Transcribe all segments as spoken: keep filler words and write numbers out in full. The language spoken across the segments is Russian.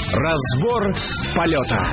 Разбор полета.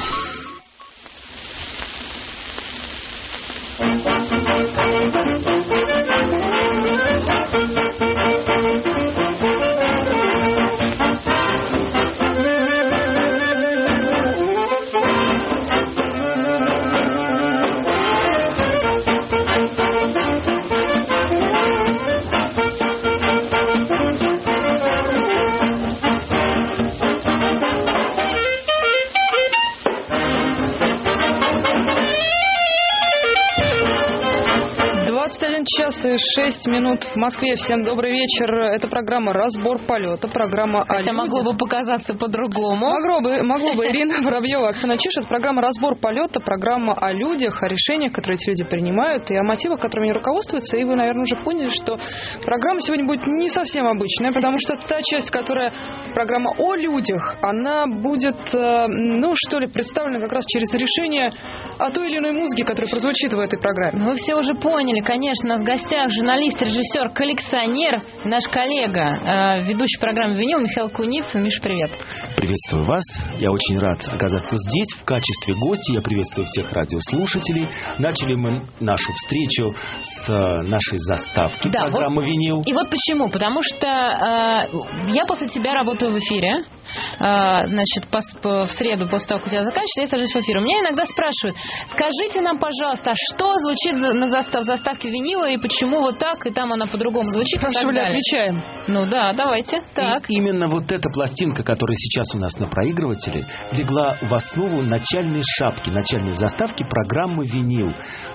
Час и шесть минут в Москве. Всем добрый вечер. Это программа «Разбор полета», программа Хотя о могло бы показаться по-другому. Могло бы, могло бы. Ирина Воробьева, Оксана Чиш. Программа «Разбор полета», программа о людях, о решениях, которые эти люди принимают, и о мотивах, которыми они руководствуются. И вы, наверное, уже поняли, что программа сегодня будет не совсем обычная, потому что та часть, которая программа о людях, она будет, ну, что ли, представлена как раз через решение о той или иной музыке, которая прозвучит в этой программе. Вы все уже поняли, конечно. У нас в гостях журналист, режиссер, коллекционер, наш коллега, э, ведущий программы «Винил» Михаил Куницын. Миша, привет. Приветствую вас. Я очень рад оказаться здесь в качестве гостя. Я приветствую всех радиослушателей. Начали мы нашу встречу с нашей заставки да, программы вот, «Винил». И вот почему. Потому что э, я после тебя работаю в эфире. Э, значит, по, по, в среду, после того, как у тебя заканчивается, я сажусь в эфир. У меня иногда спрашивают: скажите нам, пожалуйста, а что звучит на застав, заставке «Винила» и почему вот так, и там она по-другому звучит? Спрашивали, отвечаем. Ну да, давайте. Так. И именно вот эта пластинка, которая сейчас у нас на проигрывателе, легла в основу начальной шапки, начальной заставки программы «Винил».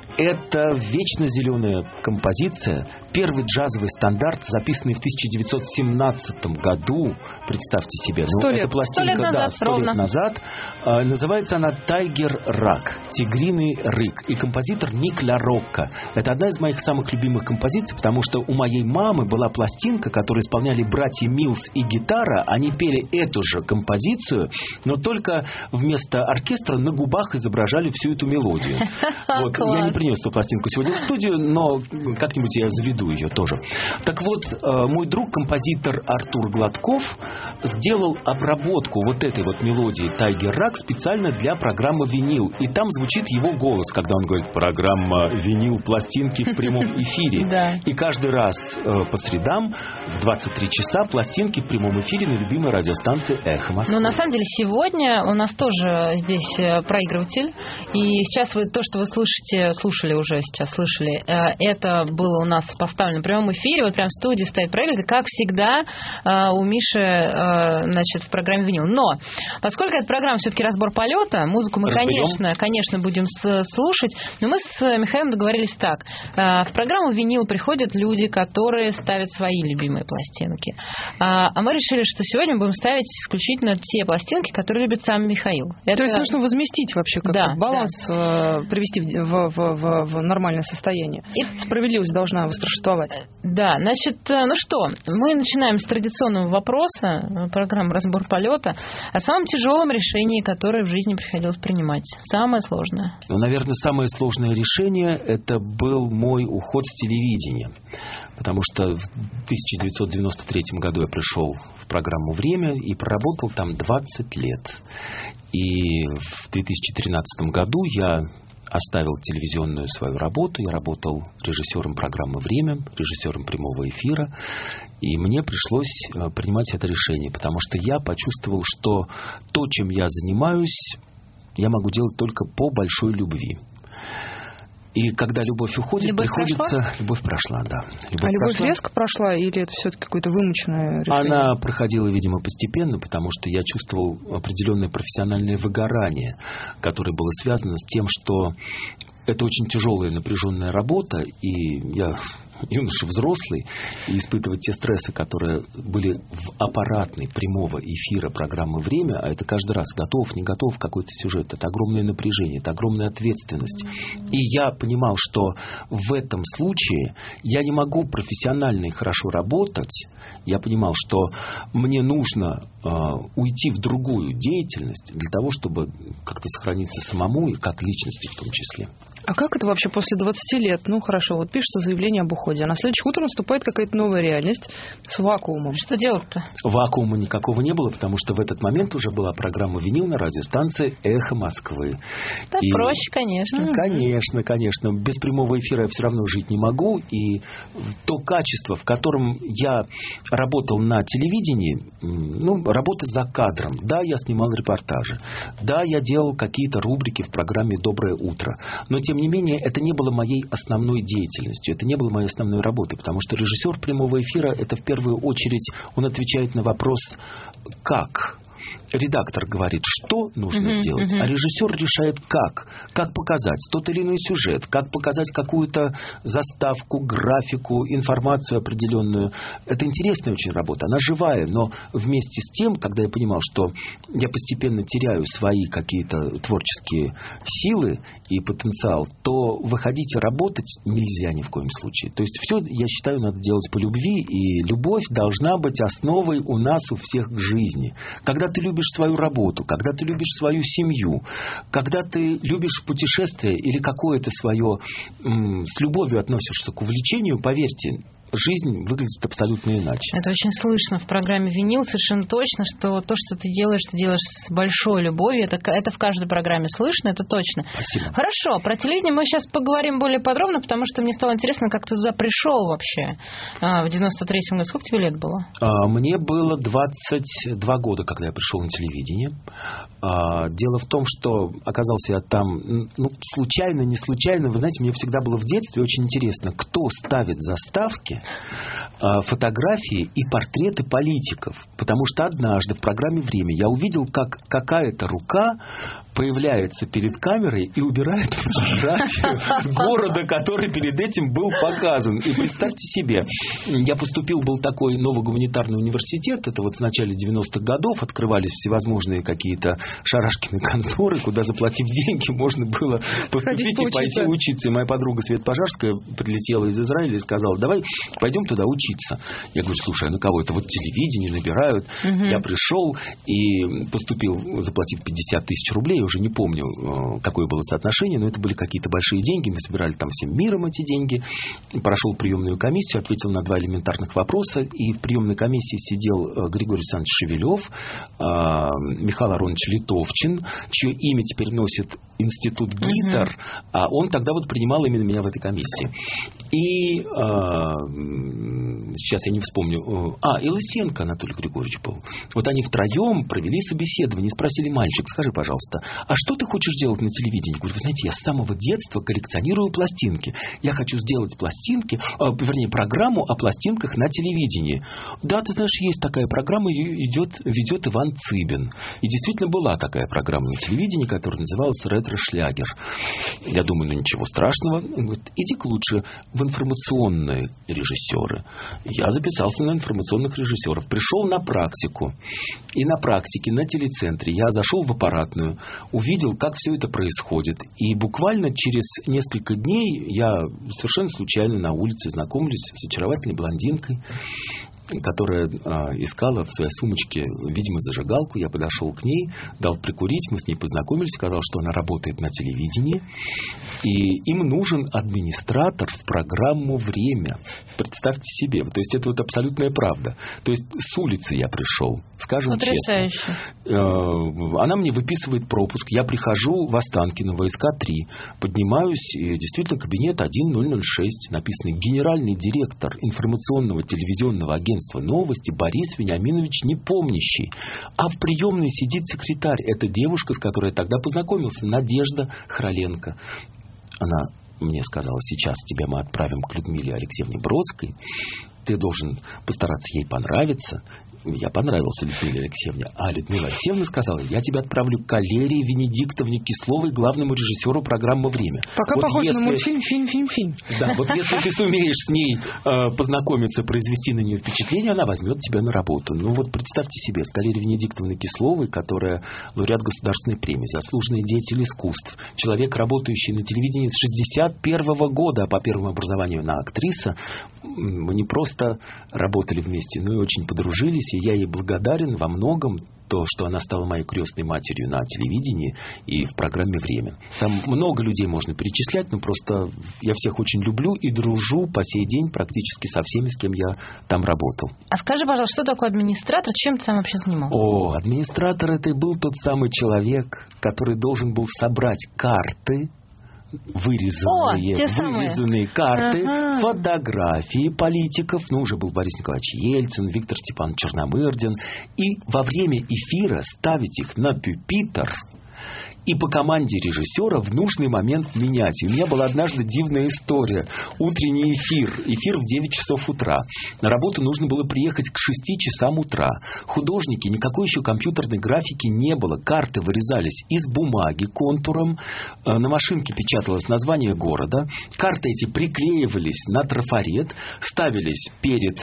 Это вечно зеленая композиция, первый джазовый стандарт, записанный в тысяча девятьсот семнадцатом году. Представьте себе. Сто ну, лет. Эта пластинка, Сто лет назад, да, сто ровно. лет назад. А, называется она «Тайгер Рак», «Тигриный рык». И композитор Ник Ля Рокка. Это одна из моих самых любимых композиций, потому что у моей мамы была пластинка, которую исполняли братья Милс и гитара. Они пели эту же композицию, но только вместо оркестра на губах изображали всю эту мелодию. Вот. Я не принес эту пластинку сегодня в студию, но как-нибудь я заведу ее тоже. Так вот, мой друг, композитор Артур Гладков, сделал обработку вот этой вот мелодии «Тайгер Рак» специально для программы «Винил». И там звучит его голос, когда он говорит: «Программа «Винил», пластинки в прямом эфире». Да. И каждый раз э, по средам в двадцать три часа пластинки в прямом эфире на любимой радиостанции «Эхо Москвы». Ну, на самом деле, сегодня у нас тоже здесь проигрыватель. И сейчас вы то, что вы слышите, слушали уже сейчас, слышали, это было у нас поставлено в прямом эфире. Вот прям в студии стоит проигрыватель, как всегда у Миши, значит, в программе «Винил». Но поскольку эта программа все-таки разбор полета, музыку мы, Разберем. конечно, конечно, будем слушать. Но мы с Михаилом договорились так. В программу «Винил» приходят люди, которые ставят свои любимые пластинки. А мы решили, что сегодня мы будем ставить исключительно те пластинки, которые любит сам Михаил. Это... То есть нужно возместить вообще как-то, да, баланс, да. привести в, в, в, в нормальное состояние. И справедливость должна восторжествовать. Да, значит, ну что, мы начинаем с традиционного вопроса программы «Разбор полета» о самом тяжелом решении, которое в жизни приходилось принимать. Самое сложное. Ну, наверное, самое сложное решение – это был мой уход с телевидения. Потому что в тысяча девятьсот девяносто третьем году я пришел в программу «Время» и проработал там двадцать лет. И в две тысячи тринадцатом году я оставил телевизионную свою работу. Я работал режиссером программы «Время», режиссером прямого эфира. И мне пришлось принимать это решение, потому что я почувствовал, что то, чем я занимаюсь, я могу делать только по большой любви. И когда любовь уходит, любовь приходится... Прошла? Любовь прошла, да. Любовь а любовь прошла. резко прошла или это все-таки какое-то вымученное решение? Она проходила, видимо, постепенно, потому что я чувствовал определенное профессиональное выгорание, которое было связано с тем, что это очень тяжелая напряженная работа, и я юноша взрослый, и испытывать те стрессы, которые были в аппаратной прямого эфира программы «Время», а это каждый раз готов, не готов какой-то сюжет, это огромное напряжение, это огромная ответственность. И я понимал, что в этом случае я не могу профессионально и хорошо работать. Я понимал, что мне нужно э, уйти в другую деятельность для того, чтобы как-то сохраниться самому и как личности в том числе. А как это вообще после двадцати лет? Ну, хорошо, вот пишется заявление об уходе, а на следующее утро наступает какая-то новая реальность с вакуумом. Что делать-то? Вакуума никакого не было, потому что в этот момент уже была программа «Винил» на радиостанции «Эхо Москвы». Да, И... проще, конечно. Конечно, конечно. Без прямого эфира я все равно жить не могу. И то качество, в котором я работал на телевидении, ну, работа за кадром. Да, я снимал репортажи. Да, я делал какие-то рубрики в программе «Доброе утро». Но, тем не менее, это не было моей основной деятельностью. Это не было моей основной работой. Потому что режиссер прямого эфира, это в первую очередь, он отвечает на вопрос «как?». Редактор говорит, что нужно uh-huh, сделать, uh-huh. а режиссер решает, как. Как показать тот или иной сюжет, как показать какую-то заставку, графику, информацию определенную. Это интересная очень работа, она живая, но вместе с тем, когда я понимал, что я постепенно теряю свои какие-то творческие силы и потенциал, то выходить и работать нельзя ни в коем случае. То есть все, я считаю, надо делать по любви, и любовь должна быть основой у нас у всех к жизни. Когда ты любишь свою работу, когда ты любишь свою семью, когда ты любишь путешествие или какое-то свое, м- с любовью относишься к увлечению, поверьте, жизнь выглядит абсолютно иначе. Это очень слышно в программе «Винил», совершенно точно, что то, что ты делаешь, ты делаешь с большой любовью. Это, это в каждой программе слышно, это точно. Спасибо. Хорошо, про телевидение мы сейчас поговорим более подробно, потому что мне стало интересно, как ты туда пришел вообще а, в девяносто третьем году. Сколько тебе лет было? А, мне было двадцать два года, когда я пришел на телевидение. А, дело в том, что оказался я там, ну, случайно, не случайно. Вы знаете, мне всегда было в детстве очень интересно, кто ставит заставки, фотографии и портреты политиков. Потому что однажды в программе «Время» я увидел, как какая-то рука появляется перед камерой и убирает фотографию города, который перед этим был показан. И представьте себе, я поступил, был такой новый гуманитарный университет, это вот в начале девяностых годов, открывались всевозможные какие-то шарашкины конторы, куда, заплатив деньги, можно было поступить и пойти учиться. И моя подруга Света Пожарская прилетела из Израиля и сказала, давай пойдем туда учиться. Я говорю, слушай, а на кого это? Вот телевидение набирают. Угу. Я пришел и поступил, заплатив пятьдесят тысяч рублей, уже не помню, какое было соотношение, но это были какие-то большие деньги, мы собирали там всем миром эти деньги. Прошел приемную комиссию, ответил на два элементарных вопроса, и в приемной комиссии сидел Григорий Александрович Шевелев, Михаил Аронович Литовчин, чье имя теперь носит институт ГИТР, uh-huh. а он тогда вот принимал именно меня в этой комиссии. И сейчас я не вспомню. А, и Лысенко Анатолий Григорьевич был. Вот они втроем провели собеседование, спросили, мальчик, скажи, пожалуйста, а что ты хочешь делать на телевидении? Я говорю, вы знаете, я с самого детства коллекционирую пластинки. Я хочу сделать пластинки, э, вернее, программу о пластинках на телевидении. Да, ты знаешь, есть такая программа, ее идет, ведет Иван Цыбин. И действительно была такая программа на телевидении, которая называлась «Ретро-шлягер». Я думаю, ну ничего страшного. Он говорит, иди-ка лучше в информационные режиссеры. Я записался на информационных режиссеров. Пришел на практику. И на практике, на телецентре я зашел в аппаратную, увидел, как все это происходит. И буквально через несколько дней я совершенно случайно на улице знакомлюсь с очаровательной блондинкой, которая а, искала в своей сумочке, видимо, зажигалку. Я подошел к ней, дал прикурить, мы с ней познакомились, сказал, что она работает на телевидении, и им нужен администратор в программу «Время». Представьте себе. То есть, это вот абсолютная правда. То есть, с улицы я пришел, скажем Потрясающе. честно. Она мне выписывает пропуск, я прихожу в Останкино, ВСК три, поднимаюсь, и действительно, кабинет один ноль ноль шесть, написано «Генеральный директор информационного телевизионного агентства новости Борис Вениаминович Непомнящий». А в приемной сидит секретарь. Это девушка, с которой я тогда познакомился, Надежда Хроленко. Она мне сказала, сейчас тебя мы отправим к Людмиле Алексеевне Бродской. Ты должен постараться ей понравиться. Я понравился Людмиле Алексеевне. А Людмила Алексеевна сказала, я тебя отправлю к Калерии Венедиктовне Кисловой, главному режиссеру программы «Время». Пока вот похоже если... на мультфильм, фильм, фильм, фильм. Да, вот если ты сумеешь с ней э, познакомиться, произвести на нее впечатление, она возьмет тебя на работу. Ну вот представьте себе, с Калерией Венедиктовной Кисловой, которая лауреат государственной премии, заслуженный деятель искусств, человек, работающий на телевидении с шестьдесят первого года, а по первому образованию она актриса, мы не просто работали вместе, но и очень подружились, и я ей благодарен во многом то, что она стала моей крестной матерью на телевидении и в программе «Время». Там много людей можно перечислять, но просто я всех очень люблю и дружу по сей день практически со всеми, с кем я там работал. А скажи, пожалуйста, что такое администратор? Чем ты там вообще занимался? О, администратор — это и был тот самый человек, который должен был собрать карты, вырезанные, О, вырезанные карты, ага. фотографии политиков. Ну, уже был Борис Николаевич Ельцин, Виктор Степанович Черномырдин. И во время эфира ставить их на пюпитр и по команде режиссера в нужный момент менять. И у меня была однажды дивная история. Утренний эфир. Эфир в девять часов утра. На работу нужно было приехать к шести часам утра. Художники, никакой еще компьютерной графики не было. Карты вырезались из бумаги контуром. На машинке печаталось название города. Карты эти приклеивались на трафарет, ставились перед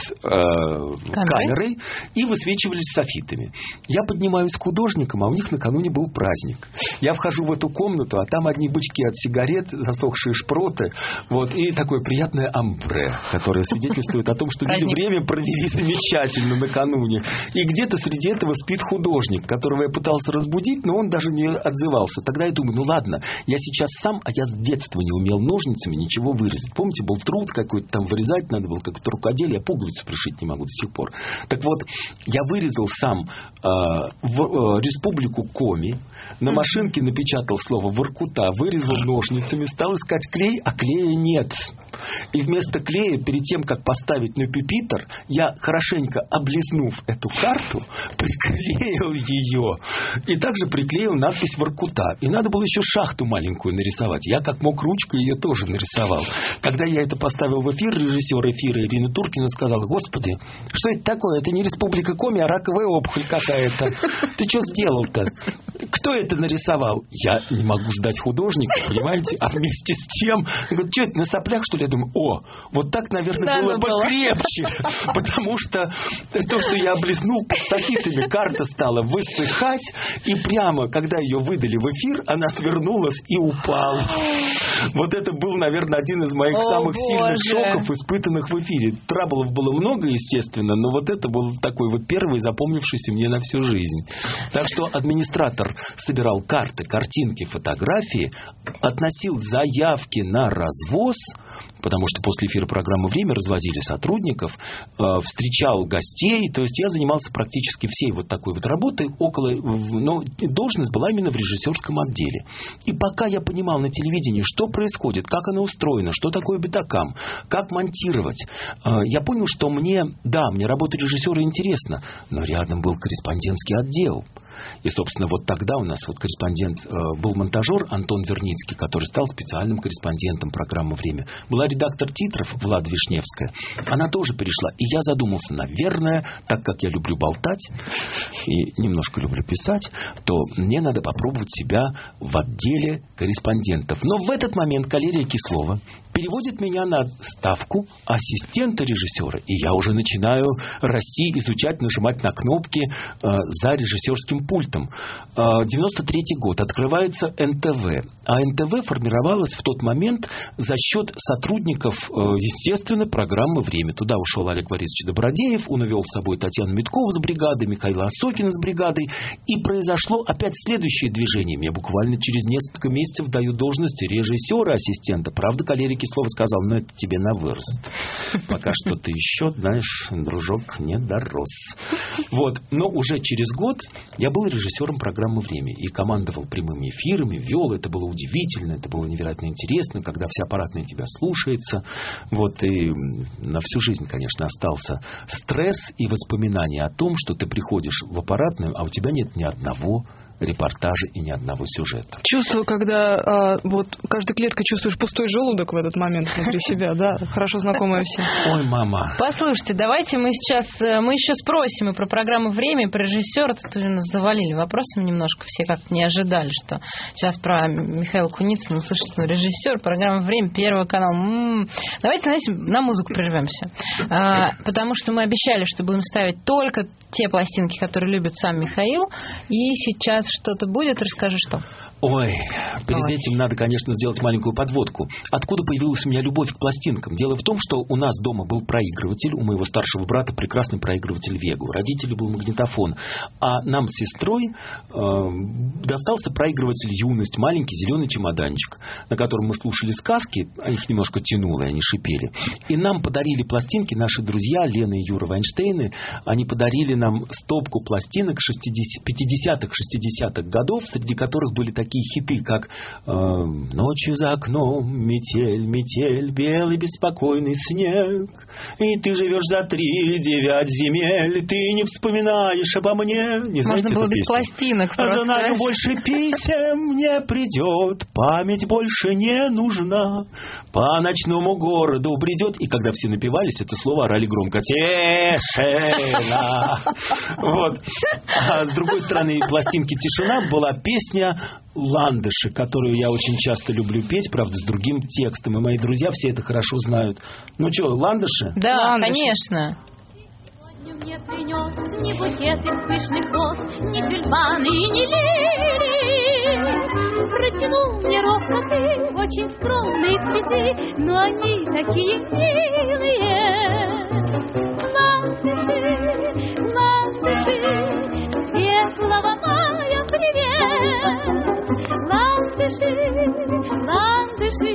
э, камерой и высвечивались софитами. Я поднимаюсь к художникам, а у них накануне был праздник. Я вхожу в эту комнату, а там одни бычки от сигарет, засохшие шпроты, вот, и такое приятное амбре, которое свидетельствует о том, что люди время провели замечательно накануне. И где-то среди этого спит художник, которого я пытался разбудить, но он даже не отзывался. Тогда я думаю, ну ладно, я сейчас сам, а я с детства не умел ножницами ничего вырезать. Помните, был труд какой-то там вырезать, надо было какое-то рукоделие, я пуговицу пришить не могу до сих пор. Так вот, я вырезал сам э, в э, Республику Коми, на машинке напечатал слово «Воркута», вырезал ножницами, стал искать клей, а клея нет. И вместо клея, перед тем, как поставить на пюпитр, я, хорошенько облизнув эту карту, приклеил ее. И также приклеил надпись «Воркута». И надо было еще шахту маленькую нарисовать. Я, как мог, ручкой ее тоже нарисовал. Когда я это поставил в эфир, режиссер эфира Ирина Туркина сказала: «Господи, что это такое? Это не Республика Коми, а раковая опухоль какая-то. Ты что сделал-то? Кто это нарисовал?» Я не могу ждать художника, понимаете? А вместе с тем, говорит, что это, на соплях, что ли? Я думаю, о, вот так, наверное, да, было бы было. крепче. Потому что то, что я облизнул под софитами, карта стала высыхать, и прямо, когда ее выдали в эфир, она свернулась и упала. Вот это был, наверное, один из моих о, самых Боже. сильных шоков, испытанных в эфире. Траблов было много, естественно, но вот это был такой вот первый, запомнившийся мне на всю жизнь. Так что администратор собирал карты, картинки, фотографии, относил заявки на развоз, потому что после эфира программы «Время» развозили сотрудников, э, встречал гостей, то есть я занимался практически всей вот такой вот работой около, но должность была именно в режиссерском отделе. И пока я понимал на телевидении, что происходит, как оно устроено, что такое бетакам, как монтировать, э, я понял, что мне, да, мне работа режиссера интересна, но рядом был корреспондентский отдел. И, собственно, вот тогда у нас вот корреспондент э, был монтажер Антон Верницкий, который стал специальным корреспондентом программы «Время». Была редактор титров Влада Вишневская. Она тоже перешла. И я задумался, наверное, так как я люблю болтать и немножко люблю писать, то мне надо попробовать себя в отделе корреспондентов. Но в этот момент Калерия Кислова переводит меня на ставку ассистента режиссера. И я уже начинаю расти, изучать, нажимать на кнопки э, за режиссерским пультом. девяносто третий год. Открывается эн тэ вэ. А эн тэ вэ формировалась в тот момент за счет сотрудников, естественно, программы «Время». Туда ушел Олег Борисович Добродеев, он увел с собой Татьяну Миткову с бригадой, Михаила Осокина с бригадой. И произошло опять следующее движение. Мне буквально через несколько месяцев дают должность режиссера-ассистента. Правда, Калерия Кислова сказал, ну это тебе на вырост. Пока что ты еще, знаешь, дружок, не дорос. Вот. Но уже через год я был режиссером программы «Время» и командовал прямыми эфирами, вел. Это было удивительно, это было невероятно интересно, когда вся аппаратная тебя слушается. Вот. И на всю жизнь, конечно, остался стресс и воспоминания о том, что ты приходишь в аппаратную, а у тебя нет ни одного репортажа и ни одного сюжета. Чувство, когда а, вот каждой клеткой чувствуешь пустой желудок в этот момент внутри себя, да, хорошо знакомое всем. Ой, мама. Послушайте, давайте мы сейчас, мы еще спросим и про программу «Время», и про режиссера. Тут уже нас завалили вопросами немножко, все как-то не ожидали, что сейчас про Михаила Куницына услышите, ну, режиссер, программа «Время», Первый канал. М-м-м. Давайте, знаете, на музыку прервемся, а, потому что мы обещали, что будем ставить только те пластинки, которые любит сам Михаил, и сейчас что-то будет, расскажи, что. Ой, перед Ой. этим надо, конечно, сделать маленькую подводку. Откуда появилась у меня любовь к пластинкам? Дело в том, что у нас дома был проигрыватель, у моего старшего брата прекрасный проигрыватель Вега, у родителей был магнитофон, а нам с сестрой э, достался проигрыватель «Юность», маленький зеленый чемоданчик, на котором мы слушали сказки, а их немножко тянуло, и они шипели. И нам подарили пластинки наши друзья Лена и Юра Вайнштейны, они подарили нам стопку пластинок пятидесятых-шестидесятых годов, среди которых были такие хиты, как э, «Ночью за окном метель, метель, белый беспокойный снег, и ты живешь за три девять земель, ты не вспоминаешь обо мне». Не знаете Можно было эту без песню? пластинок «А просто. знаю, больше писем не придет, память больше не нужна, по ночному городу бредет». И когда все напивались, это слово орали громко: «Тишина». Вот. А с другой стороны пластинки «Тишина» была песня «Ландыши», которую я очень часто люблю петь, правда, с другим текстом. И мои друзья все это хорошо знают. Ну что, «Ландыши»? Да, Ландыши. конечно. Мне принес ни букет из пышных роз, ни тюльпаны и ни лилии. Протянул мне ровно ты очень скромные цветы, но они такие милые. Ландыши, ландыши, светлого мая привет. Ландыши, ландыши,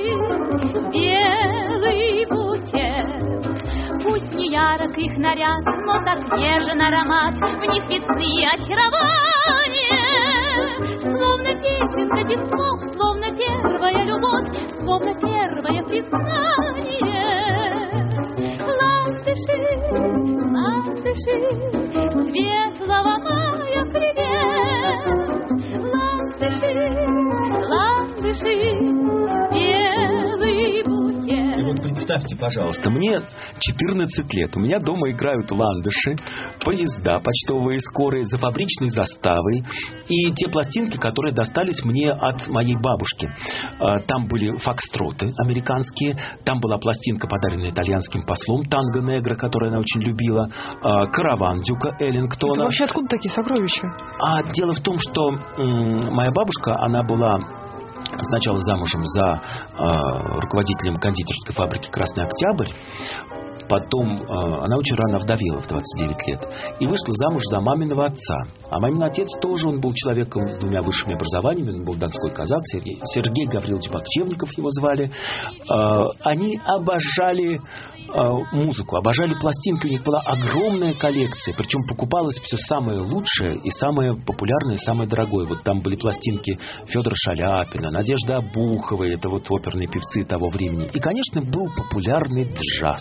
белый букет. Пусть не ярок их наряд, но так нежен аромат, в них весны очарование. Словно песенка без слов, словно первая любовь, словно первое признание. Ландыши, ландыши, светлого мая привет. Ландыши, ландыши, белый букет. И вот представьте, пожалуйста, мне четырнадцать лет, у меня дома играют ландыши, поезда почтовые скорые, за фабричной заставой и те пластинки, которые достались мне от моей бабушки. Там были фокстроты американские, там была пластинка, подаренная итальянским послом, «Танго Негро», которую она очень любила, «Караван» Дюка Эллингтона. Это вообще откуда такие сокровища? А дело в том, что м- моя бабушка, она была сначала замужем за э, руководителем кондитерской фабрики «Красный Октябрь», потом э, она очень рано овдовела в двадцать девять лет и вышла замуж за маминого отца. А мамин отец тоже, он был человеком с двумя высшими образованиями, он был донской казак, Сергей, Сергей Гаврилович Бакчевников его звали. Э, они обожали музыку, обожали пластинки, у них была огромная коллекция, причем покупалось все самое лучшее и самое популярное, и самое дорогое. Вот там были пластинки Федора Шаляпина, Надежды Обуховой, это вот оперные певцы того времени. И, конечно, был популярный джаз.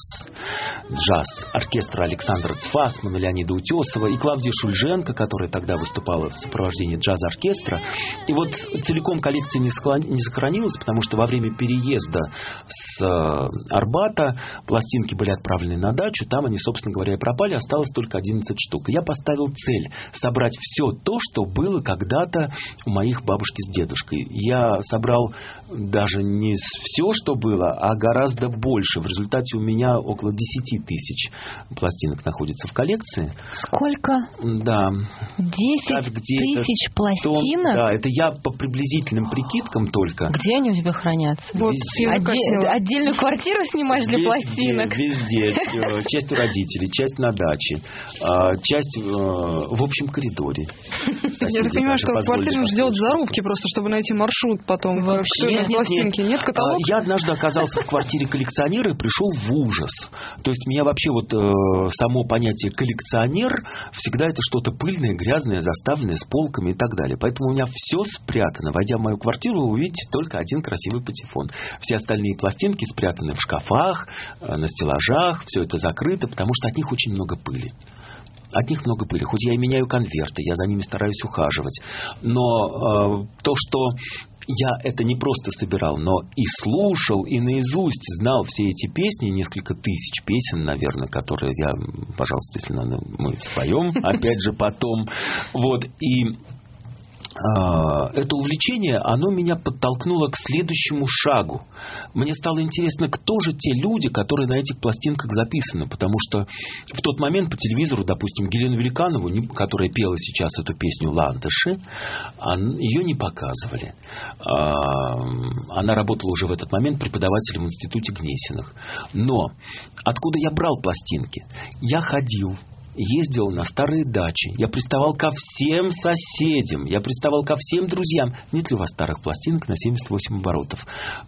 Джаз оркестра Александра Цфасмана, Леонида Утесова и Клавдии Шульженко, которая тогда выступала в сопровождении джаз-оркестра. И вот целиком коллекция не сохранилась, потому что во время переезда с Арбата пластинки были отправлены на дачу, там они, собственно говоря, и пропали, осталось только одиннадцать штук. И я поставил цель собрать все то, что было когда-то у моих бабушки с дедушкой. Я собрал даже не все, что было, а гораздо больше. В результате у меня около десять тысяч пластинок находится в коллекции. Сколько? Да. десять тысяч пластинок? Да, это я по приблизительным прикидкам только. Где они у тебя хранятся? Вот, Отдель, отдельную квартиру снимаешь для везде, пластинок? Везде. Часть у родителей, часть на даче, часть в общем коридоре. Я так понимаю, что в квартире нужно делать зарубки просто, чтобы найти маршрут потом. Вообще, нет, пластинки. Нет, нет каталога? Я однажды оказался в квартире коллекционера и пришел в ужас. То есть меня вообще вот э, само понятие коллекционер всегда это что-то пыльное, грязное, заставленное с полками и так далее. Поэтому у меня все спрятано. Войдя в мою квартиру, вы увидите только один красивый патефон. Все остальные пластинки спрятаны в шкафах, э, на стеллажах, все это закрыто, потому что от них очень много пыли. От них много пыли. Хоть я и меняю конверты, я за ними стараюсь ухаживать. Но э, то, что я это не просто собирал, но и слушал, и наизусть знал все эти песни, несколько тысяч песен, наверное, которые я, пожалуйста, если надо, мы споем, опять же, потом. Вот, и это увлечение, оно меня подтолкнуло к следующему шагу. Мне стало интересно, кто же те люди, которые на этих пластинках записаны. Потому что в тот момент по телевизору, допустим, Елену Великанову, которая пела сейчас эту песню «Ландыши», ее не показывали. Она работала уже в этот момент преподавателем в институте Гнесиных. Но откуда я брал пластинки? Я ходил, ездил на старые дачи. Я приставал ко всем соседям. Я приставал ко всем друзьям. Нет ли у вас старых пластинок на семьдесят восемь оборотов?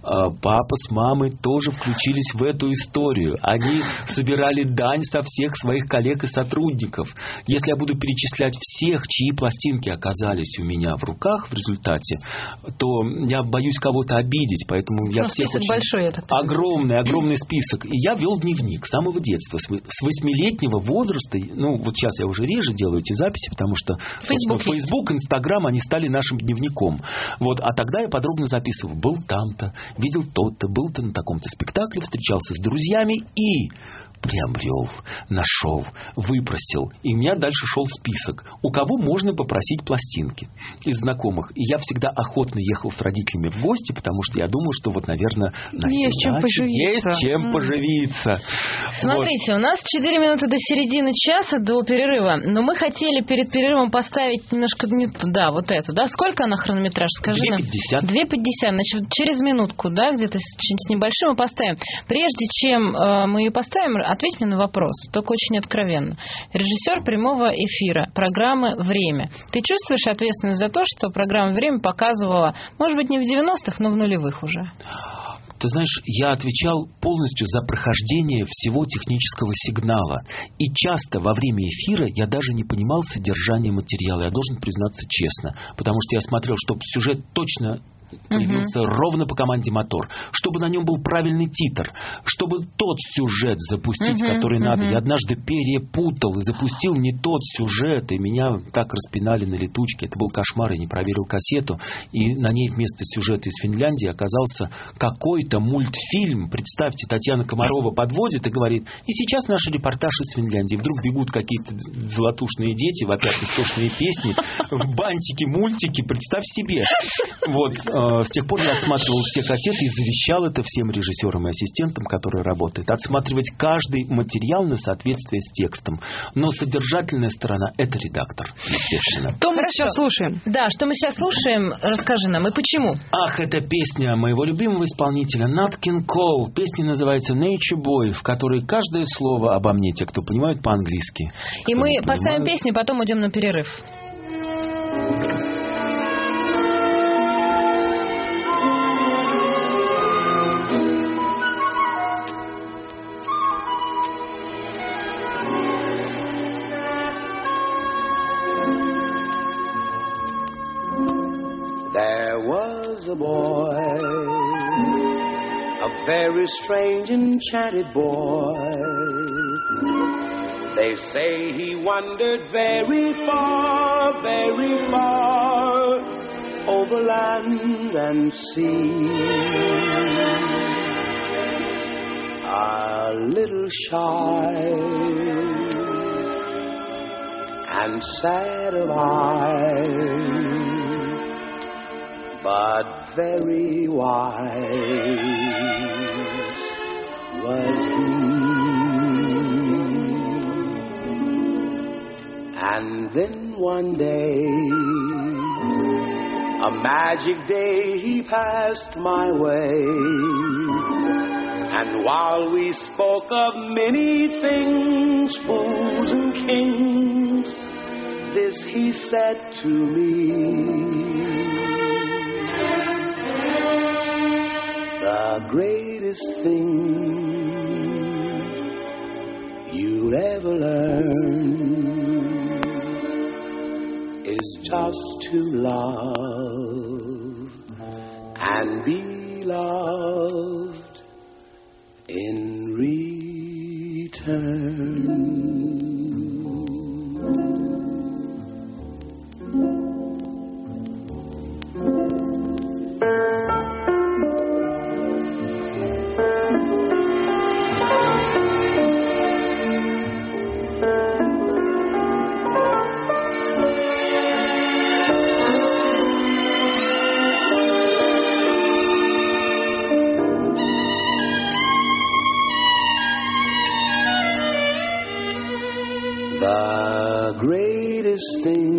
Папа с мамой тоже включились в эту историю. Они собирали дань со всех своих коллег и сотрудников. Если я буду перечислять всех, чьи пластинки оказались у меня в руках в результате, то я боюсь кого-то обидеть. Поэтому я ну, всех список очень... большой этот. Огромный, огромный список. И я вел дневник с самого детства. С восьмилетнего возраста. Ну, вот сейчас я уже реже делаю эти записи, потому что Facebook, Facebook, Instagram, они стали нашим дневником. Вот, а тогда я подробно записывал. Был там-то, видел тот-то, был-то на таком-то спектакле, встречался с друзьями и приобрел, нашел, выпросил. И у меня дальше шел список. У кого можно попросить пластинки из знакомых. И я всегда охотно ехал с родителями в гости, потому что я думал, что вот, наверное, на есть чем поживиться. Есть чем mm. поживиться. Смотрите, вот. У нас четыре минуты до середины часа, до перерыва. Но мы хотели перед перерывом поставить немножко не туда, вот эту. Да? Сколько она хронометраж? Скажи две нам. пятьдесят. две пятьдесят. Значит, через минутку, да, где-то с, с небольшим мы поставим. Прежде чем э, мы ее поставим, ответь мне на вопрос, только очень откровенно. Режиссер прямого эфира программы «Время». Ты чувствуешь ответственность за то, что программа «Время» показывала, может быть, не в девяностых, но в нулевых уже? Ты знаешь, я отвечал полностью за прохождение всего технического сигнала. И часто во время эфира я даже не понимал содержание материала. Я должен признаться честно. Потому что я смотрел, чтобы сюжет точно появился uh-huh. ровно по команде мотор, чтобы на нем был правильный титр, чтобы тот сюжет запустить, uh-huh. который uh-huh. надо. Я однажды перепутал и запустил не тот сюжет, и меня так распинали на летучке. Это был кошмар, я не проверил кассету, и на ней вместо сюжета из Финляндии оказался какой-то мультфильм. Представьте, Татьяна Комарова подводит и говорит, и сейчас наш репортаж из Финляндии. Вдруг бегут какие-то золотушные дети, вопят истошные песни, бантики, мультики, представь себе. Вот. С тех пор я отсматривал все кассеты и завещал это всем режиссерам и ассистентам, которые работают. Отсматривать каждый материал на соответствие с текстом. Но содержательная сторона – это редактор, естественно. Что мы сейчас слушаем? Да, что мы сейчас слушаем, расскажи нам, и почему? Ах, это песня моего любимого исполнителя Nat King Cole. Песня называется Nature Boy, в которой каждое слово обо мне, те, кто понимают по-английски. И мы поставим песню, потом уйдем на перерыв. A boy, a very strange enchanted boy. They say he wandered very far, very far, over land and sea. A little shy and sad of eye, but very wise was he. And then one day, a magic day, he passed my way. And while we spoke of many things, fools and kings, this he said to me: the greatest thing you'll ever learn is just to love and be loved in return. thing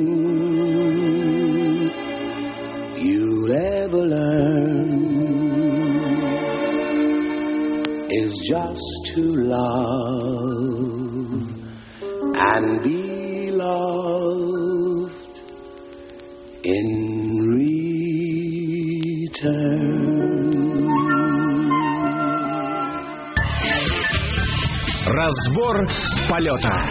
you'll ever learn is just to love and be loved in return. Разбор полета.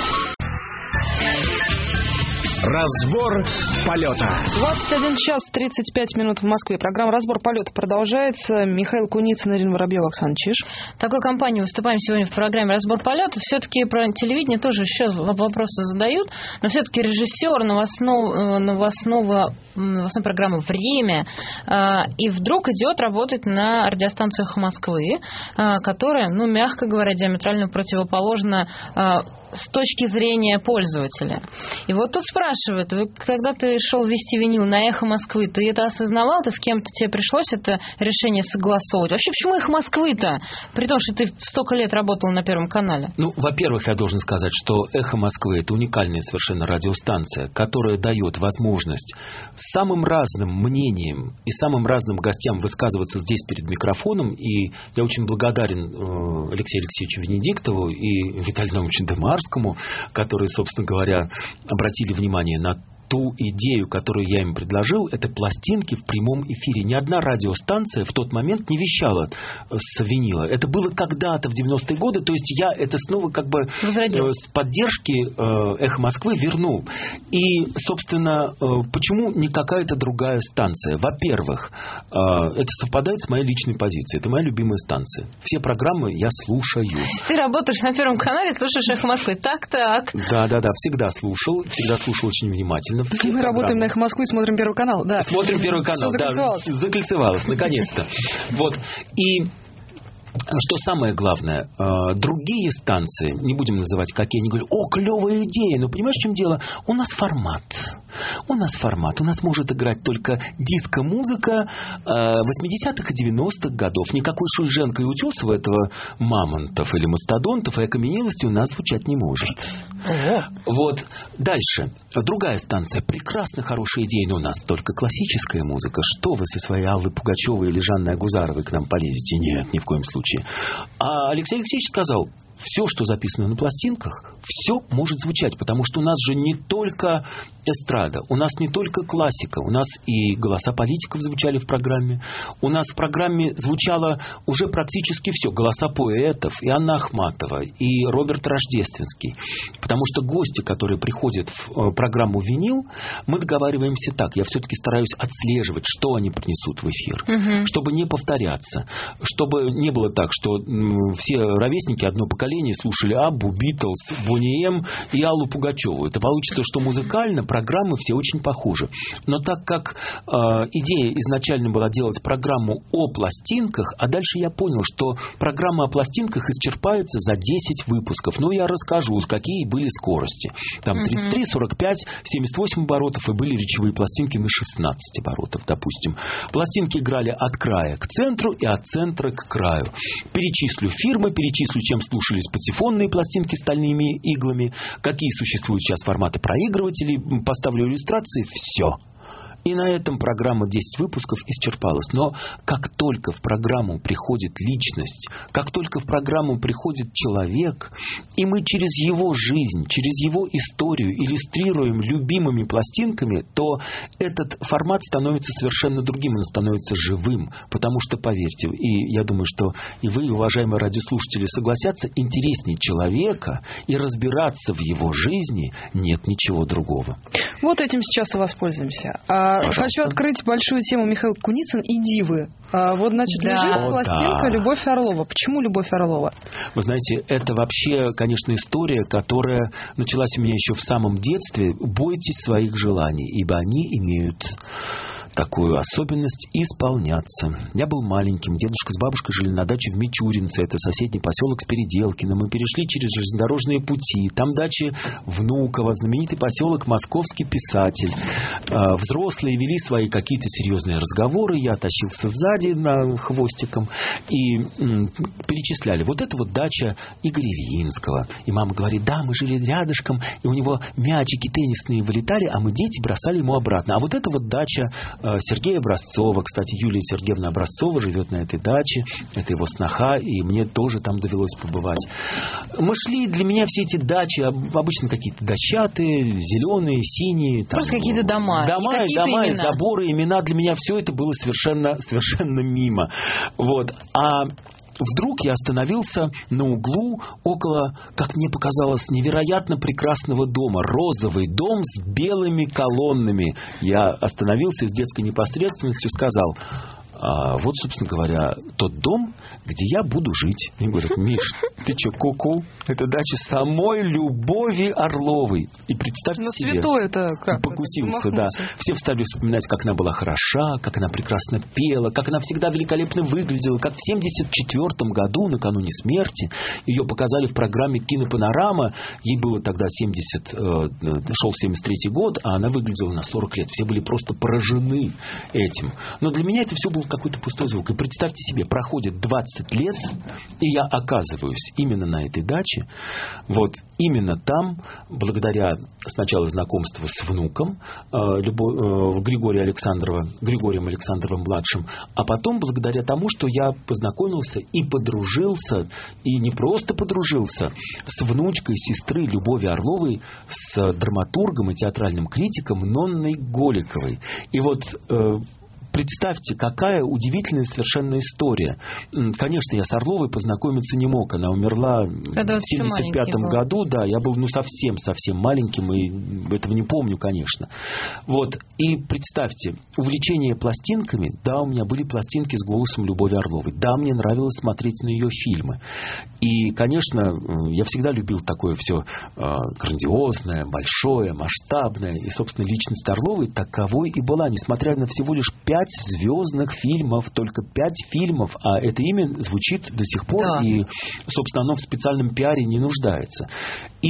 Разбор полета. двадцать один час тридцать пять минут в Москве. Программа «Разбор полета» продолжается. Михаил Куницын, Ирина Воробьева, Оксана Чиж. В такой компании выступаем сегодня в программе «Разбор полета». Все-таки про телевидение тоже еще вопросы задают, но все-таки режиссер новостного, новостного, новостной программы «Время» и вдруг идет работать на радиостанциях Москвы, которая, ну, мягко говоря, диаметрально противоположна с точки зрения пользователя. И вот тут спрашивают, вы, когда ты шел вести винил на «Эхо Москвы», ты это осознавал, ты с кем-то тебе пришлось это решение согласовывать? Вообще, почему «Эхо Москвы»-то, при том, что ты столько лет работал на Первом канале? Ну, во-первых, я должен сказать, что «Эхо Москвы» — это уникальная совершенно радиостанция, которая дает возможность самым разным мнениям и самым разным гостям высказываться здесь перед микрофоном. И я очень благодарен Алексею Алексеевичу Венедиктову и Виталию Наумовичу Демарскому, которые, собственно говоря, обратили внимание на ту идею, которую я им предложил, это пластинки в прямом эфире. Ни одна радиостанция в тот момент не вещала с винила. Это было когда-то в девяностые годы, то есть я это снова как бы э, с поддержки э, «Эхо Москвы» вернул. И, собственно, э, почему не какая-то другая станция? Во-первых, э, это совпадает с моей личной позицией. Это моя любимая станция. Все программы я слушаю. Ты работаешь на Первом канале, слушаешь «Эхо Москвы». Так-так. Да-да-да, всегда слушал. Всегда слушал очень внимательно. Все Мы работаем на «Эхо Москвы» и смотрим Первый канал. Да. Смотрим Первый канал, Все закольцевалось. Да, закольцевалось, наконец-то. Вот. И что самое главное, другие станции, не будем называть какие, они говорят: о, клевая идея, но понимаешь, в чем дело? У нас формат. У нас формат. У нас может играть только диско-музыка восьмидесятых и девяностых годов. Никакой Шульженко и Утесова, этого мамонтов или мастодонтов и окаменелости у нас звучать не может. Ого. Вот. Дальше. Другая станция. Прекрасно хорошая идея, но у нас только классическая музыка. Что вы со своей Аллой Пугачевой или Жанной Агузаровой к нам полезете? Нет, ни в коем случае. А Алексей Алексеевич сказал: все, что записано на пластинках, все может звучать, потому что у нас же не только эстрада, у нас не только классика, у нас и голоса политиков звучали в программе, у нас в программе звучало уже практически все, голоса поэтов, и Анна Ахматова, и Роберт Рождественский, потому что гости, которые приходят в программу «Винил», мы договариваемся так, я все-таки стараюсь отслеживать, что они принесут в эфир, угу. чтобы не повторяться, чтобы не было так, что все ровесники одно поколение слушали Аббу, Битлз, Бонни Эм и Аллу Пугачеву. Это получится, что музыкально программы все очень похожи. Но так как э, идея изначально была делать программу о пластинках, а дальше я понял, что программа о пластинках исчерпается за десять выпусков. Ну, я расскажу, какие были скорости. Там тридцать три, сорок пять, семьдесят восемь оборотов, и были речевые пластинки на шестнадцать оборотов, допустим. Пластинки играли от края к центру и от центра к краю. Перечислю фирмы, перечислю, чем слушались патефонные пластинки стальными иглами, какие существуют сейчас форматы проигрывателей, поставлю иллюстрации, все. И на этом программа десять выпусков исчерпалась. Но как только в программу приходит личность, как только в программу приходит человек, и мы через его жизнь, через его историю иллюстрируем любимыми пластинками, то этот формат становится совершенно другим, он становится живым. Потому что, поверьте, и я думаю, что и вы, уважаемые радиослушатели, согласятся, интереснее человека и разбираться в его жизни нет ничего другого. Вот этим сейчас и воспользуемся. Пожалуйста. Хочу открыть большую тему Михаил Куницын и дивы. А, вот, значит, да. лежит О, пластинка да. Любовь Орлова. Почему Любовь Орлова? Вы знаете, это вообще, конечно, история, которая началась у меня еще в самом детстве. Бойтесь своих желаний, ибо они имеют такую особенность исполняться. Я был маленьким, дедушка с бабушкой жили на даче в Мичуринце, это соседний поселок с Переделкино. Мы перешли через железнодорожные пути, там дача Внуково, знаменитый поселок Московский писатель. взрослые вели свои какие-то серьезные разговоры, я тащился сзади на хвостиком и перечисляли. Вот это вот дача Игоря Ильинского. И мама говорит, да, мы жили рядышком, и у него мячики теннисные вылетали, а мы, дети, бросали ему обратно. А вот это вот дача Сергея Образцова. Кстати, Юлия Сергеевна Образцова живет на этой даче. Это его сноха, и мне тоже там довелось побывать. Мы шли, для меня все эти дачи, обычно какие-то дощатые, зеленые, синие. Там, просто какие-то дома. Дома, и дома, имена. заборы, имена. Для меня все это было совершенно, совершенно мимо. Вот. А вдруг я остановился на углу около, как мне показалось, невероятно прекрасного дома. Розовый дом с белыми колоннами. Я остановился и с детской непосредственностью сказал: а вот, собственно говоря, тот дом, где я буду жить. Мне говорят: Миш, ты что, ку-ку? Это дача самой Любови Орловой. И представьте ну, себе. святой это как? Покусился, да. Все стали вспоминать, как она была хороша, как она прекрасно пела, как она всегда великолепно выглядела, как в семьдесят четвёртом году, накануне смерти, ее показали в программе «Кинопанорама». Ей было тогда семьдесят, шел семьдесят третий год, а она выглядела на сорок лет. Все были просто поражены этим. Но для меня это все было какой-то пустой звук. И представьте себе, проходит двадцать лет, и я оказываюсь именно на этой даче. Вот именно там, благодаря сначала знакомству с внуком э, Любо, э, Григория Александрова, Григорием Александровым-младшим, а потом благодаря тому, что я познакомился и подружился, и не просто подружился, с внучкой сестры Любови Орловой, с драматургом и театральным критиком Нонной Голиковой. И вот э, представьте, какая удивительная совершенно история. Конечно, я с Орловой познакомиться не мог. Она умерла когда в семьдесят пятом году. Да, я был ну совсем-совсем маленьким и этого не помню, конечно. Вот. И представьте, увлечение пластинками. Да, у меня были пластинки с голосом Любови Орловой. Да, мне нравилось смотреть на ее фильмы. И, конечно, я всегда любил такое все грандиозное, большое, масштабное. И, собственно, личность Орловой таковой и была. Несмотря на всего лишь пять звездных фильмов, только пять фильмов, а это имя звучит до сих пор, да. И, собственно, оно в специальном пиаре не нуждается. И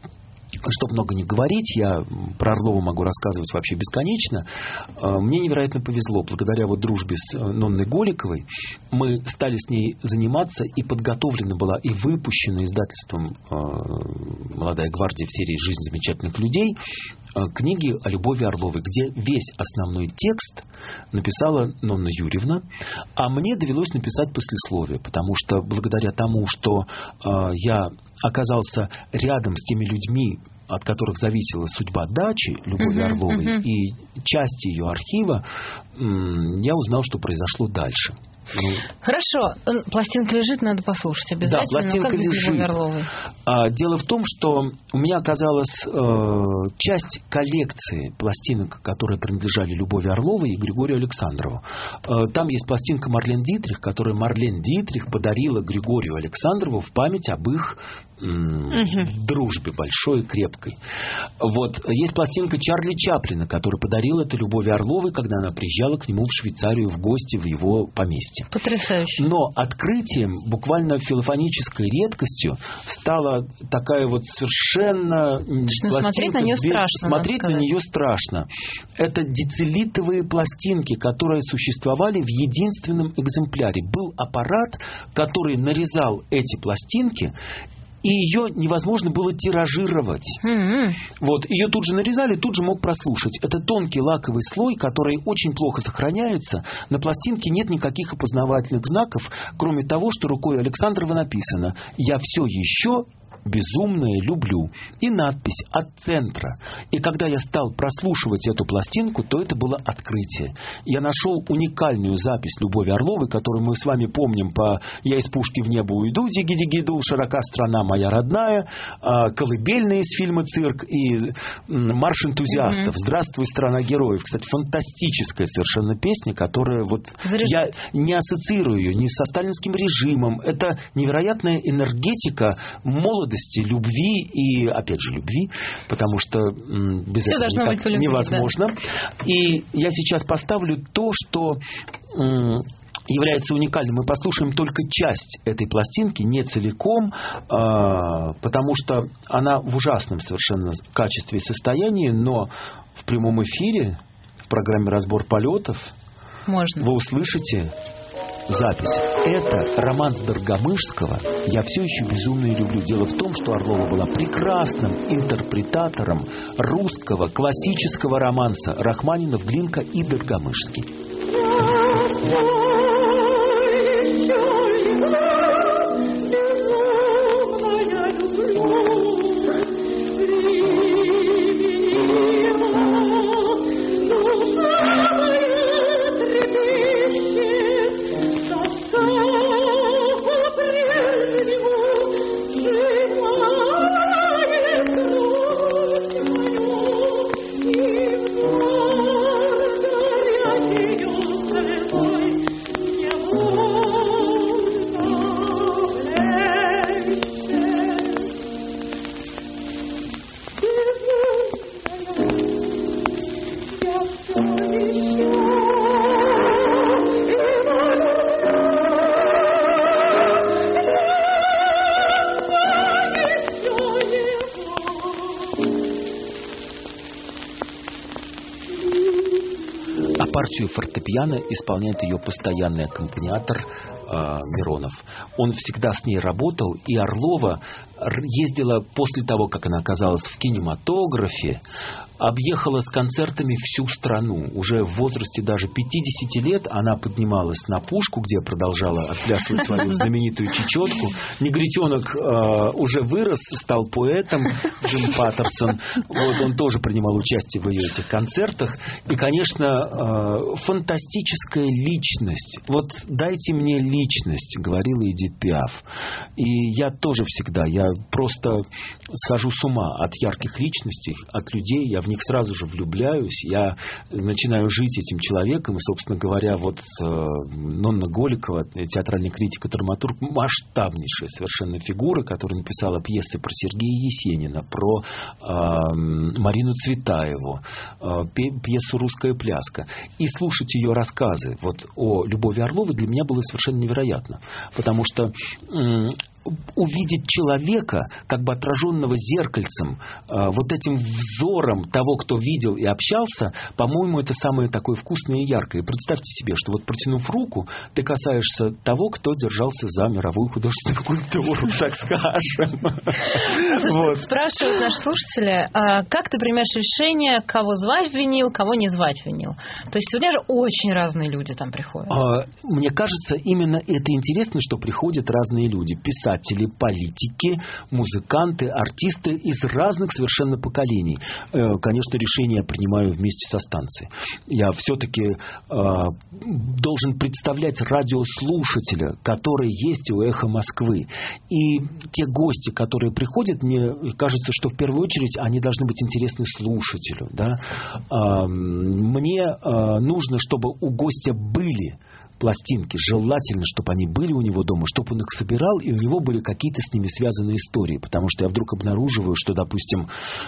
чтобы много не говорить, я про Орлову могу рассказывать вообще бесконечно. Мне невероятно повезло. Благодаря вот дружбе с Нонной Голиковой мы стали с ней заниматься, и подготовлена была и выпущена издательством «Молодая гвардия» в серии «Жизнь замечательных людей» книги о Любови Орловой, где весь основной текст написала Нонна Юрьевна, а мне довелось написать послесловие, потому что благодаря тому, что я оказался рядом с теми людьми, от которых зависела судьба дачи Любови uh-huh, Орловой uh-huh. и части ее архива, я узнал, что произошло дальше. Ну, хорошо, пластинка лежит, надо послушать обязательно. Да, пластинка лежит. А, дело в том, что у меня оказалась э, часть коллекции пластинок, которые принадлежали Любови Орловой и Григорию Александрову. Э, там есть пластинка Марлен Дитрих, которую Марлен Дитрих подарила Григорию Александрову в память об их м- угу. дружбе большой и крепкой. Вот. Есть пластинка Чарли Чаплина, которую подарила это Любови Орловой, когда она приезжала к нему в Швейцарию в гости в его поместье. Потрясающе. Но открытием, буквально филофонической редкостью, стала такая вот совершенно пластинка. Смотреть на нее без... страшно. Смотреть на нее страшно. Это децилитовые пластинки, которые существовали в единственном экземпляре. Был аппарат, который нарезал эти пластинки, и ее невозможно было тиражировать. Mm-hmm. Вот, ее тут же нарезали, тут же мог прослушать. Это тонкий лаковый слой, который очень плохо сохраняется. На пластинке нет никаких опознавательных знаков, кроме того, что рукой Александрова написано: «Я все еще безумное люблю». И надпись «От центра». И когда я стал прослушивать эту пластинку, то это было открытие. Я нашел уникальную запись Любови Орловой, которую мы с вами помним по «Я из пушки в небо уйду», «Диги-диги-ду», «Широка страна моя родная», колыбельные из фильма «Цирк» и «Марш энтузиастов», «Здравствуй, страна героев». Кстати, фантастическая совершенно песня, которая вот я не ассоциирую ее ни со сталинским режимом. Это невероятная энергетика молодости, любви и, опять же, любви, потому что м, без Все этого никак любви, невозможно. Да. И я сейчас поставлю то, что м, является уникальным. Мы послушаем только часть этой пластинки, не целиком, потому что она в ужасном совершенно качестве и состоянии, но в прямом эфире, в программе «Разбор полетов» Можно. вы услышите запись. Это романс Доргомышского «Я все еще безумно и люблю». Дело в том, что Орлова была прекрасным интерпретатором русского классического романса Рахманинов, Глинка и Доргомышский. Партию фортепиано исполняет ее постоянный аккомпаниатор э, Миронов. Он всегда с ней работал, и Орлова ездила после того, как она оказалась в кинематографе, объехала с концертами всю страну. Уже в возрасте даже пятидесяти лет она поднималась на Пушку, где продолжала отплясывать свою знаменитую чечетку. Негритенок э, уже вырос, стал поэтом, Джим Паттерсон. Вот, он тоже принимал участие в ее этих концертах. И, конечно, э, фантастическая личность. Вот дайте мне личность, говорила Эдит Пиаф. И я тоже всегда, я просто схожу с ума от ярких личностей, от людей. Я в них сразу же влюбляюсь. Я начинаю жить этим человеком. И, собственно говоря, вот э, Нонна Голикова, театральный критик и драматург, масштабнейшая совершенно фигура, которая написала пьесы про Сергея Есенина, про э, Марину Цветаеву, э, пьесу «Русская пляска». И слушать ее рассказы вот о Любови Орловой для меня было совершенно невероятно. Потому что м- увидеть человека, как бы отраженного зеркальцем, э, вот этим взором того, кто видел и общался, по-моему, это самое такое вкусное и яркое. Представьте себе, что вот протянув руку, ты касаешься того, кто держался за мировую художественную культуру, так скажем. Спрашивают наши слушатели, как ты принимаешь решение, кого звать в винил, кого не звать в винил? То есть сегодня же очень разные люди там приходят. Мне кажется, именно это интересно, что приходят разные люди. Писатели, политики, музыканты, артисты из разных совершенно поколений. Конечно, решение я принимаю вместе со станцией. Я все-таки э, должен представлять радиослушателя, который есть у «Эхо Москвы». И те гости, которые приходят, мне кажется, что в первую очередь они должны быть интересны слушателю. Да? Э, мне э, нужно, чтобы у гостя были пластинки. Желательно, чтобы они были у него дома, чтобы он их собирал, и у него были какие-то с ними связанные истории. Потому что я вдруг обнаруживаю, что, допустим,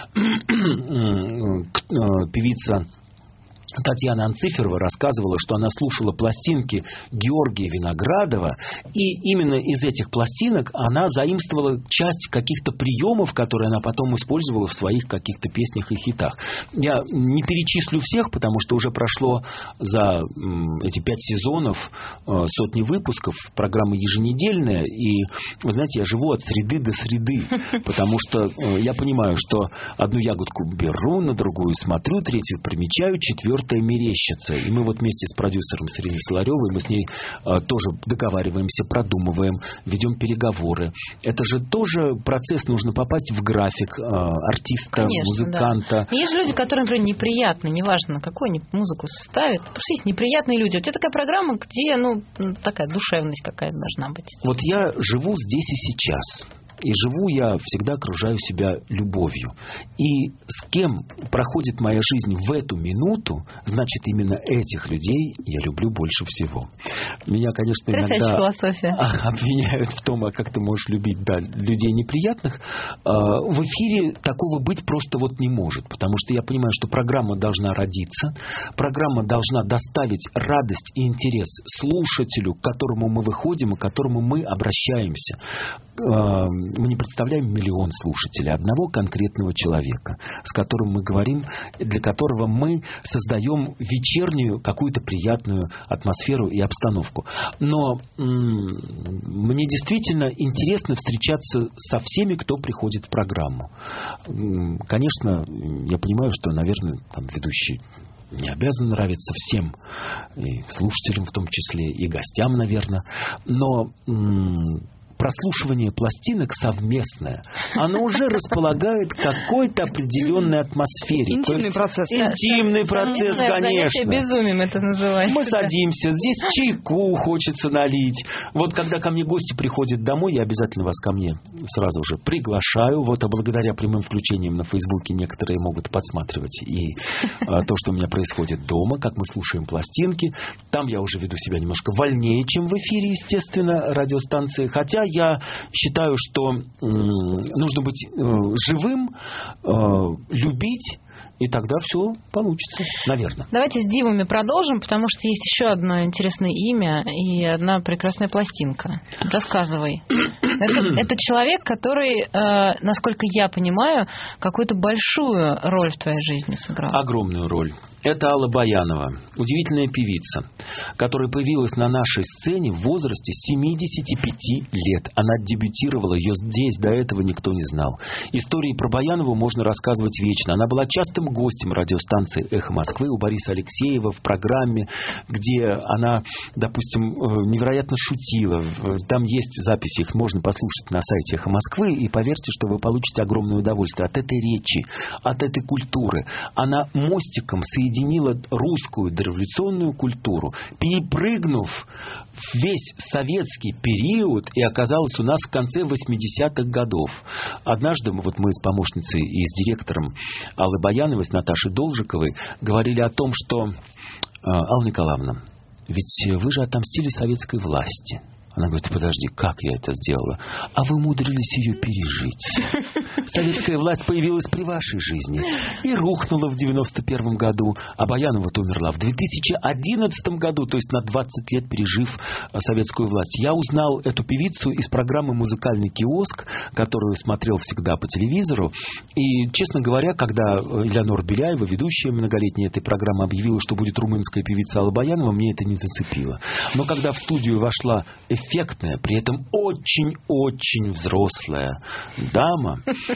певица Татьяна Анциферова рассказывала, что она слушала пластинки Георгия Виноградова, и именно из этих пластинок она заимствовала часть каких-то приемов, которые она потом использовала в своих каких-то песнях и хитах. Я не перечислю всех, потому что уже прошло за эти пять сезонов сотни выпусков, программа еженедельная, и, вы знаете, я живу от среды до среды, потому что я понимаю, что одну ягодку беру, на другую смотрю, третью примечаю, четвертую мерещится. И мы вот вместе с продюсером с Ириной Соларевой, мы с ней э, тоже договариваемся, продумываем, ведем переговоры. Это же тоже процесс, нужно попасть в график э, артиста, конечно, музыканта. Да. Есть люди, которым, например, неприятно, неважно, какую они музыку ставят, просто есть неприятные люди. Вот это такая программа, где, ну, такая душевность какая-то должна быть. Вот я живу здесь и сейчас. И живу я, всегда окружаю себя любовью. И с кем проходит моя жизнь в эту минуту, значит, именно этих людей я люблю больше всего. Меня, конечно, иногда философия. обвиняют в том, а как ты можешь любить, да, людей неприятных. В эфире такого быть просто вот не может. Потому что я понимаю, что программа должна родиться. Программа должна доставить радость и интерес слушателю, к которому мы выходим и к которому мы обращаемся. Мы не представляем миллион слушателей, одного конкретного человека, с которым мы говорим, для которого мы создаем вечернюю какую-то приятную атмосферу и обстановку. Но м- мне действительно интересно встречаться со всеми, кто приходит в программу. М- Конечно, я понимаю, что, наверное, там ведущий не обязан нравиться всем, и слушателям в том числе, и гостям, наверное. Но м- прослушивание пластинок совместное, оно уже располагает к какой-то определенной атмосфере. Интимный процесс. Интимный процесс, конечно. Безумием это называется. Мы садимся, здесь чайку хочется налить. Вот когда ко мне гости приходят домой, я обязательно вас ко мне сразу же приглашаю. Вот, а благодаря прямым включениям на Фейсбуке некоторые могут подсматривать и а, то, что у меня происходит дома, как мы слушаем пластинки. Там я уже веду себя немножко вольнее, чем в эфире, естественно, радиостанции. Хотя я считаю, что м, нужно быть э, живым, э, любить, и тогда все получится, наверное. Давайте с дивами продолжим, потому что есть еще одно интересное имя и одна прекрасная пластинка. Рассказывай. Это, это человек, который, э, насколько я понимаю, какую-то большую роль в твоей жизни сыграл. Огромную роль. Это Алла Баянова, удивительная певица, которая появилась на нашей сцене в возрасте семидесяти пяти лет. Она дебютировала, ее здесь до этого никто не знал. Истории про Баянову можно рассказывать вечно. Она была частым гостем радиостанции «Эхо Москвы» у Бориса Алексеева в программе, где она, допустим, невероятно шутила. Там есть записи, их можно послушать на сайте «Эхо Москвы», и поверьте, что вы получите огромное удовольствие от этой речи, от этой культуры. Она мостиком соединила соединила русскую дореволюционную культуру, перепрыгнув весь советский период, и оказалась у нас в конце восьмидесятых годов. Однажды вот мы с помощницей и с директором Аллы Баяновой, с Наташей Должиковой, говорили о том, что Алла Николаевна, ведь вы же отомстили советской власти. Она говорит: подожди, как я это сделала? А вы умудрились ее пережить. Советская власть появилась при вашей жизни и рухнула в девяносто первом году, а Баянова умерла в две тысячи одиннадцатом году, то есть на двадцать лет пережив советскую власть. Я узнал эту певицу из программы «Музыкальный киоск», которую смотрел всегда по телевизору. И, честно говоря, когда Элеонора Беляева, ведущая многолетняя этой программы, объявила, что будет румынская певица Алла Баянова, мне это не зацепило. Но когда в студию вошла эффектная, при этом очень-очень взрослая дама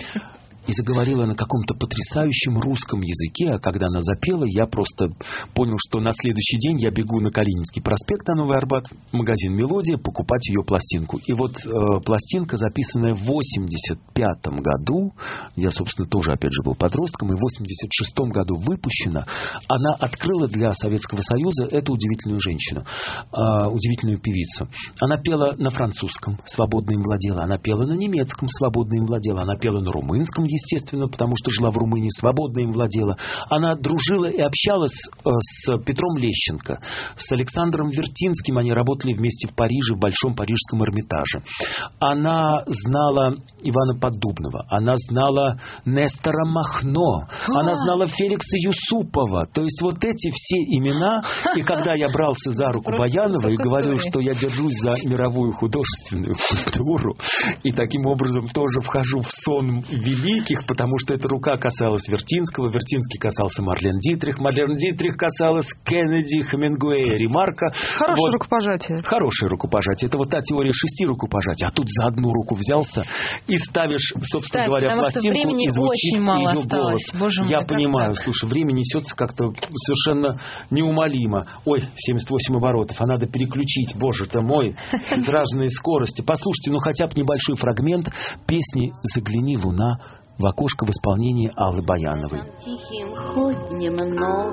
и заговорила на каком-то потрясающем русском языке, а когда она запела, я просто понял, что на следующий день я бегу на Калининский проспект, на Новый Арбат, в магазин «Мелодия», покупать ее пластинку. И вот э, пластинка, записанная в восемьдесят пятом году, я, собственно, тоже, опять же, был подростком, и в восемьдесят шестом году выпущена, она открыла для Советского Союза эту удивительную женщину, э, удивительную певицу. Она пела на французском, свободно им владела, она пела на немецком, свободно им владела, она пела на румынском, естественно, потому что жила в Румынии, свободно им владела. Она дружила и общалась с Петром Лещенко, с Александром Вертинским. Они работали вместе в Париже, в Большом Парижском Эрмитаже. Она знала Ивана Поддубного. Она знала Нестора Махно. Она знала Феликса Юсупова. То есть вот эти все имена. И когда я брался за руку Баяновой и говорил, что я держусь за мировую художественную культуру и таким образом тоже вхожу в сон великих, потому что эта рука касалась Вертинского, Вертинский касался Марлен Дитрих, Марлен Дитрих касалась Кеннеди, Хемингуэя, Ремарка. Хорошее вот. рукопожатие. Хорошее рукопожатие. Это вот та теория шести рукопожатий. А тут за одну руку взялся и ставишь, собственно да, говоря, пластинку, и звучит очень мало ее осталось. голос. Боже мой, Я как понимаю, так? слушай, время несется как-то совершенно неумолимо. Ой, семьдесят восемь оборотов, а надо переключить, боже ты мой, разные скорости. Послушайте, ну хотя бы небольшой фрагмент песни «Загляни, луна» в окошко в исполнении Аллы Баяновой. Тихим хоть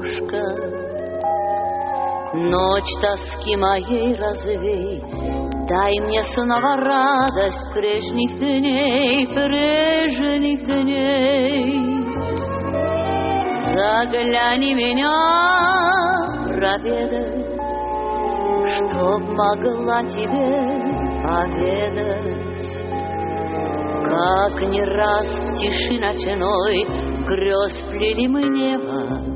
немножко, ночь тоски моей развей, Дай мне снова радость прежних дней, прежних дней. Загляни меня проведать, чтоб могла тебе поведать, как не раз в тиши ночной грез плели мы небо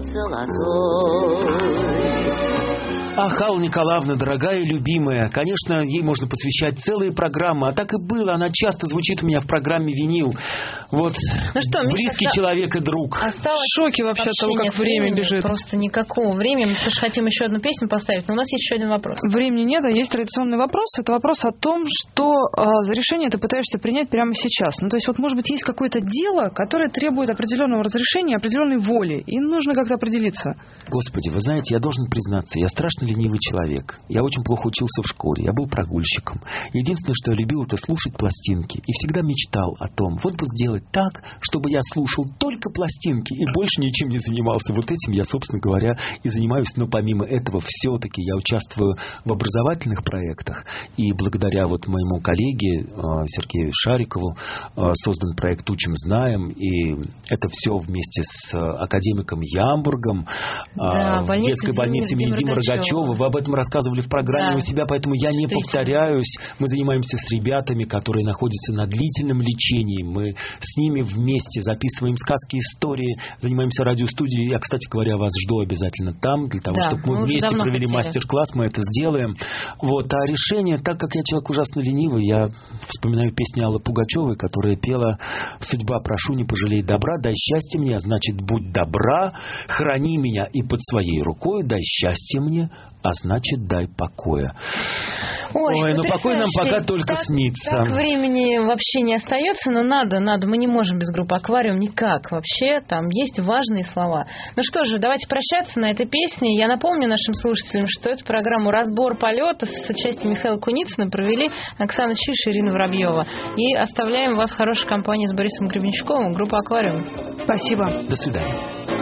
золотой. Ах, Алла Николаевна, дорогая и любимая, конечно, ей можно посвящать целые программы, а так и было, она часто звучит у меня в программе «Винил». Вот, ну что, Миша, близкий оста... человек и друг. Осталось в шоке вообще от того, как время времени, бежит. Просто никакого времени. Мы тоже хотим еще одну песню поставить, но у нас есть еще один вопрос. Времени нет, а есть традиционный вопрос. Это вопрос о том, что э, за решение ты пытаешься принять прямо сейчас. Ну, то есть, вот, может быть, есть какое-то дело, которое требует определенного разрешения, определенной воли, и нужно как-то определиться. Господи, вы знаете, я должен признаться, я страшно ленивый человек. Я очень плохо учился в школе, я был прогульщиком. Единственное, что я любил, это слушать пластинки. И всегда мечтал о том, вот бы сделать так, чтобы я слушал только пластинки и больше ничем не занимался. Вот этим я, собственно говоря, и занимаюсь. Но помимо этого, все-таки я участвую в образовательных проектах. И благодаря вот моему коллеге Сергею Шарикову создан проект «Учим, знаем». И это все вместе с академиком Ямбургом, да, в детской больнице имени Димы Рогачева. Вы об этом рассказывали в программе да. у себя, поэтому я не повторяюсь. Мы занимаемся с ребятами, которые находятся на длительном лечении. Мы с ними вместе записываем сказки, истории, занимаемся радиостудией. Я, кстати говоря, вас жду обязательно там, для того, да, чтобы мы вместе провели хотели. мастер-класс, мы это сделаем. Вот. А решение, так как я человек ужасно ленивый, я вспоминаю песни Аллы Пугачевой, которая пела: «Судьба, прошу, не пожалей добра, дай счастье мне, значит, будь добра, храни меня и под своей рукой, дай счастье мне, а значит, дай покоя». Ой, Ой, ну покой нам пока только так, снится. Так времени вообще не остается, но надо, надо. Мы не можем без группы «Аквариум» никак. Вообще, там есть важные слова. Ну что же, давайте прощаться на этой песне. Я напомню нашим слушателям, что эту программу «Разбор полета» с участием Михаила Куницына провели Оксана Чиш и Ирина Воробьева. И оставляем вас в хорошей компании с Борисом Гребенщиковым. Группа «Аквариум». Спасибо. До свидания.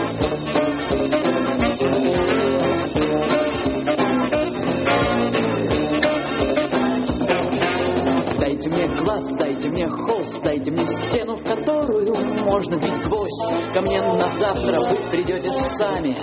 Дайте мне глаз, дайте мне холст, дайте мне стену, в которую можно вбить гвоздь. Ко мне на завтра вы придете сами.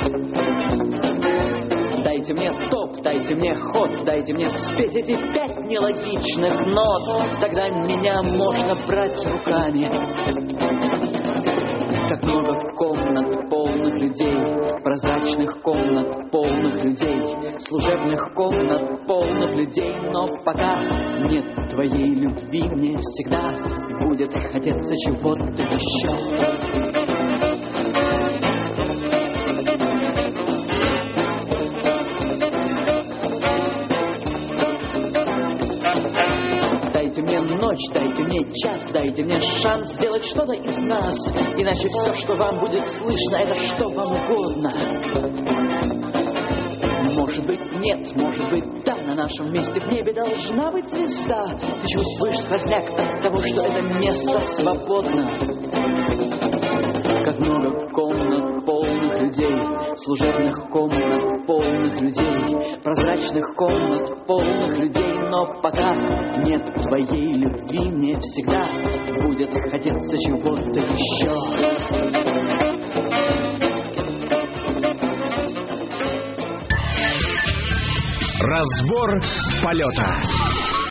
Дайте мне топ, дайте мне ход, дайте мне спеть эти пять нелогичных нот. Тогда меня можно брать руками. Как много комнат, полных людей, прозрачных комнат, полных людей, служебных комнат, полных людей. Но пока нет твоей любви, мне всегда будет хотеться чего-то еще. Дайте мне ночь, дайте мне час, дайте мне шанс сделать что-то из нас. Иначе все, что вам будет слышно, это что вам угодно. Может быть, нет, может быть, да. На нашем месте в небе должна быть звезда. Ты чувствуешь сквозняк от того, что это место свободно. Как много комнат, полных людей, служебных комнат, полных людей, прозрачных комнат, полных людей. Но пока нет твоей любви, мне всегда будет хотеться чего-то еще. Разбор полета.